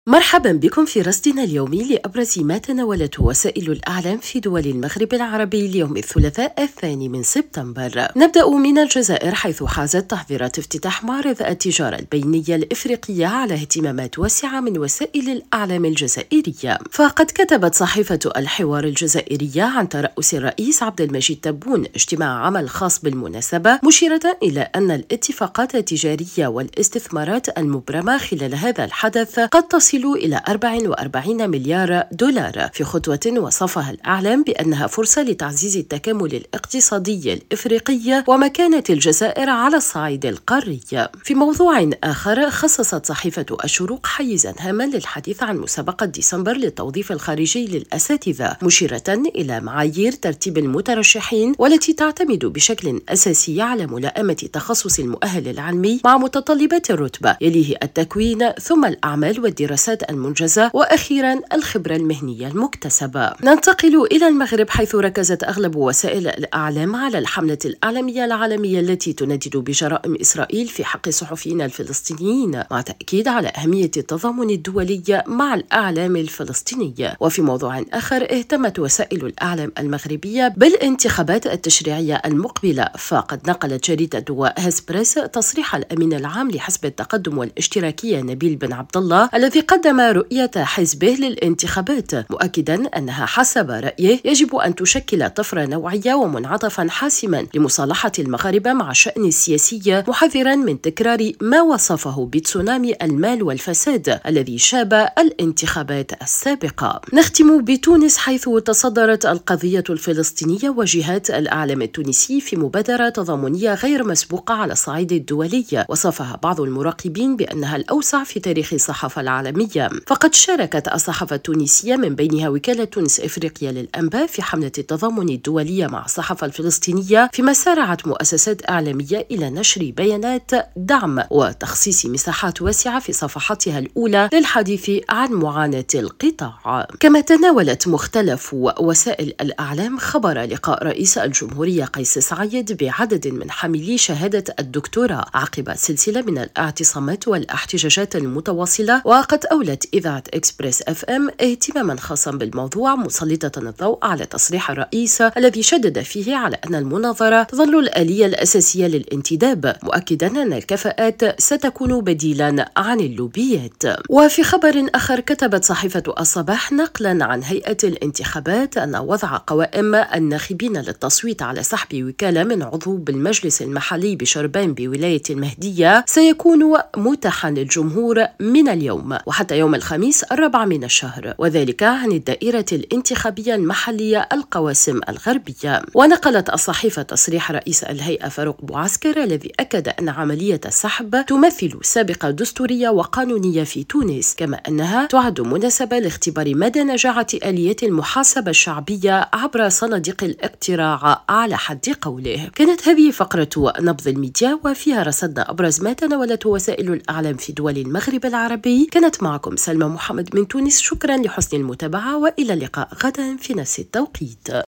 مرحبا بكم في رصدنا اليومي لأبرز ما تناولته وسائل الإعلام في دول المغرب العربي اليوم الثلاثاء 2 سبتمبر. نبدأ من الجزائر، حيث حازت تحضيرات افتتاح معرض التجارة البينية الإفريقية على اهتمامات واسعة من وسائل الإعلام الجزائرية. فقد كتبت صحيفة الحوار الجزائرية عن ترأس الرئيس عبد المجيد تبون اجتماع عمل خاص بالمناسبة، مشيرة إلى أن الاتفاقات التجارية والاستثمارات المبرمة خلال هذا الحدث قد تصل إلى 44 مليار دولار، في خطوة وصفها الإعلام بأنها فرصة لتعزيز التكامل الاقتصادي الإفريقي ومكانة الجزائر على الصعيد القاري. في موضوع آخر، خصصت صحيفة الشروق حيزا هاما للحديث عن مسابقة ديسمبر للتوظيف الخارجي للأساتذة، مشيرة إلى معايير ترتيب المترشحين والتي تعتمد بشكل أساسي على ملائمة تخصص المؤهل العلمي مع متطلبات الرتبة، يليه التكوين ثم الأعمال والدراسات المنجزة، وأخيرا الخبرة المهنية المكتسبة. ننتقل إلى المغرب، حيث ركزت أغلب وسائل الإعلام على الحملة الإعلامية العالمية التي تندد بجرائم إسرائيل في حق الصحفيين الفلسطينيين، مع تأكيد على أهمية التضامن الدولي مع الإعلام الفلسطيني. وفي موضوع آخر، اهتمت وسائل الإعلام المغربية بالانتخابات التشريعية المقبلة، فقد نقلت جريدة هسبريس تصريح الأمين العام لحزب التقدم والاشتراكية نبيل بن عبد الله الذي قدم رؤية حزبه للانتخابات، مؤكدا أنها حسب رأيه يجب أن تشكل طفرة نوعية ومنعطفا حاسما لمصالحة المغاربة مع الشأن السياسي، محذرا من تكرار ما وصفه بتسونامي المال والفساد الذي شاب الانتخابات السابقة. نختم بتونس، حيث تصدرت القضية الفلسطينية وجهات الإعلام التونسي في مبادرة تضامنية غير مسبوقة على الصعيد الدولي، وصفها بعض المراقبين بأنها الأوسع في تاريخ الصحافة العالمية. فقد شاركت الصحافة التونسية من بينها وكالة تونس إفريقيا للأنباء في حملة التضامن الدولية مع الصحافة الفلسطينية، فيما سارعت مؤسسات إعلامية إلى نشر بيانات دعم وتخصيص مساحات واسعة في صفحاتها الأولى للحديث عن معاناة القطاع. كما تناولت مختلف وسائل الإعلام خبر لقاء رئيس الجمهورية قيس سعيد بعدد من حاملي شهادة الدكتوراه عقب سلسلة من الاعتصامات والاحتجاجات المتواصلة. وقد أولت إذاعة إكسبريس FM اهتماما خاصا بالموضوع، مسلطة الضوء على تصريح الرئيس الذي شدد فيه على أن المناظرة تظل الآلية الأساسية للانتداب، مؤكدا أن الكفاءات ستكون بديلا عن اللوبيات. وفي خبر آخر، كتبت صحيفة الصباح نقلا عن هيئة الانتخابات أن وضع قوائم الناخبين للتصويت على سحب وكالة من عضو بالمجلس المحلي بشربين بولاية المهدية سيكون متاحا للجمهور من اليوم وحتى يوم الخميس 4 من الشهر، وذلك عن الدائرة الانتخابية المحلية القواسم الغربية. ونقلت الصحيفة تصريح رئيس الهيئة فاروق بوعسكر الذي أكد أن عملية السحب تمثل سابقة دستورية وقانونية في تونس، كما أنها تعد مناسبة لاختبار مدى نجاعة آليات المحاسبة الشعبية عبر صناديق الاقتراع على حد قوله. كانت هذه فقرة نبض الميديا، وفيها رصدنا أبرز ما تناولته وسائل الإعلام في دول المغرب العربي. كانت معكم سلمى محمد من تونس، شكرا لحسن المتابعة، وإلى اللقاء غدا في نفس التوقيت.